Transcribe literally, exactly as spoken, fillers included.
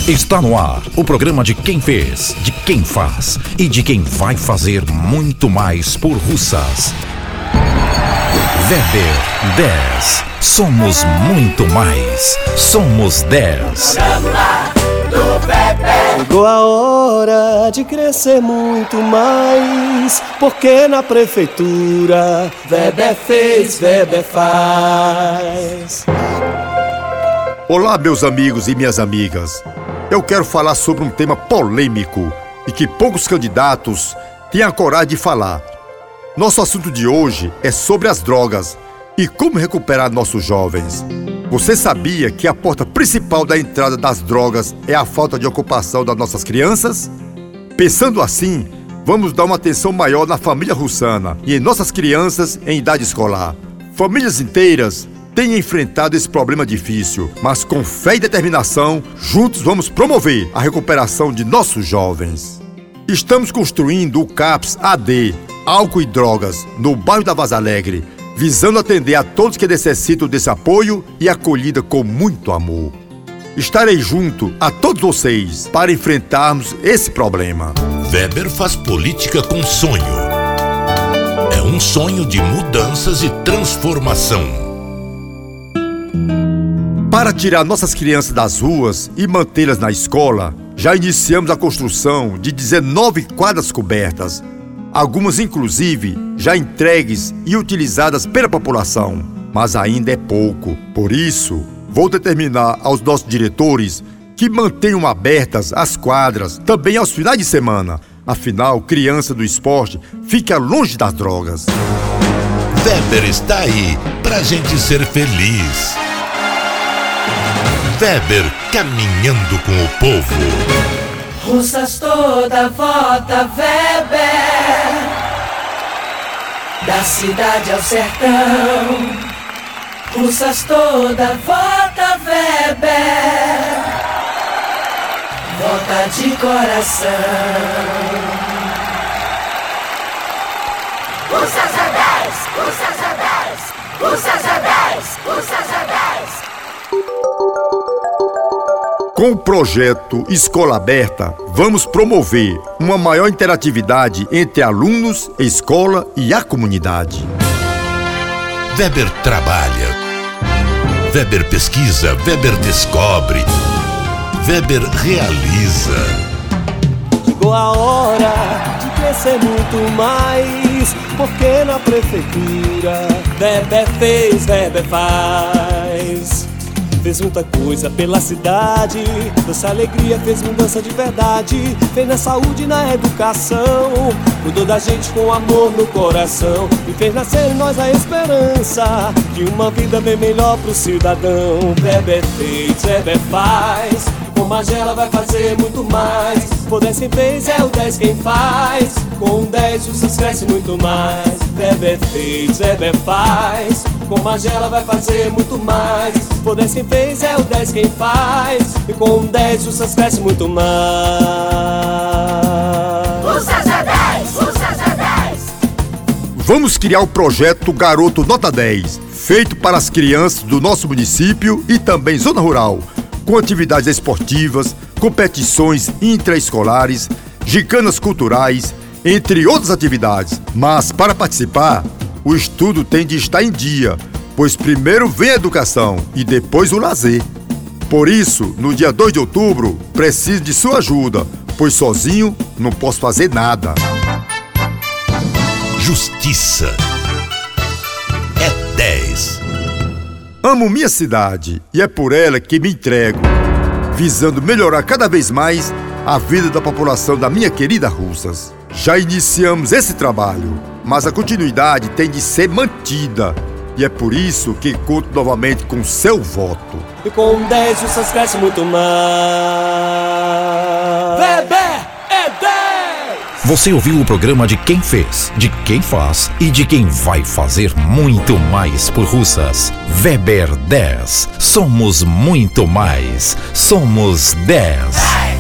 Está no ar o programa de quem fez, de quem faz e de quem vai fazer muito mais por Russas. Weber dez. Somos muito mais. Somos dez. Chegou a hora de crescer muito mais, porque na prefeitura Weber fez, Weber faz. Olá, meus amigos e minhas amigas. Eu quero falar sobre um tema polêmico e que poucos candidatos têm a coragem de falar. Nosso assunto de hoje é sobre as drogas e como recuperar nossos jovens. Você sabia que a porta principal da entrada das drogas é a falta de ocupação das nossas crianças? Pensando assim, vamos dar uma atenção maior na família russana e em nossas crianças em idade escolar. Famílias inteiras têm enfrentado esse problema difícil, mas com fé e determinação, juntos vamos promover a recuperação de nossos jovens. Estamos construindo o CAPS A D, Álcool e Drogas, no bairro da Vaz Alegre, visando atender a todos que necessitam desse apoio e acolhida com muito amor. Estarei junto a todos vocês para enfrentarmos esse problema. Weber faz política com sonho. É um sonho de mudanças e transformação. Para tirar nossas crianças das ruas e mantê-las na escola, já iniciamos a construção de dezenove quadras cobertas, algumas inclusive já entregues e utilizadas pela população, mas ainda é pouco. Por isso, vou determinar aos nossos diretores que mantenham abertas as quadras também aos finais de semana. Afinal, criança do esporte fica longe das drogas. Weber está aí pra gente ser feliz. Weber caminhando com o povo. Russas toda vota Weber, da cidade ao sertão. Russas toda vota Weber, vota de coração. Russas a dez, Russas a dez, Russas a dez, Russas a dez. Com o projeto Escola Aberta, vamos promover uma maior interatividade entre alunos, escola e a comunidade. Weber trabalha. Weber pesquisa, Weber descobre. Weber realiza. Chegou a hora de crescer muito mais, porque na prefeitura Weber fez, Weber faz. Fez muita coisa pela cidade, trouxe alegria, fez mudança de verdade. Fez na saúde e na educação, cuidou da gente com amor no coração e fez nascer em nós a esperança de uma vida bem melhor pro cidadão. Weber fez, Weber faz, com Magela vai fazer muito mais. Por dez quem fez é o dez quem faz, com dez o Russas cresce muito mais. Weber fez, Weber faz, com Magela vai fazer muito mais. Por dez quem fez é o dez quem faz, e com dez o Russas cresce muito mais. Russas a dez, Russas a dez. Vamos criar o projeto Garoto Nota dez, feito para as crianças do nosso município e também zona rural, com atividades esportivas, competições intraescolares, gincananas culturais, entre outras atividades. Mas para participar, o estudo tem de estar em dia, pois primeiro vem a educação e depois o lazer. Por isso, no dia dois de outubro, preciso de sua ajuda, pois sozinho não posso fazer nada. Justiça é dez. Amo minha cidade e é por ela que me entrego, visando melhorar cada vez mais a vida da população da minha querida Russas. Já iniciamos esse trabalho, mas a continuidade tem de ser mantida. E é por isso que conto novamente com seu voto. E com dez o Russas cresce muito mais. Weber é dez! Você ouviu o programa de quem fez, de quem faz e de quem vai fazer muito mais por Russas. Weber dez. Somos muito mais. Somos dez.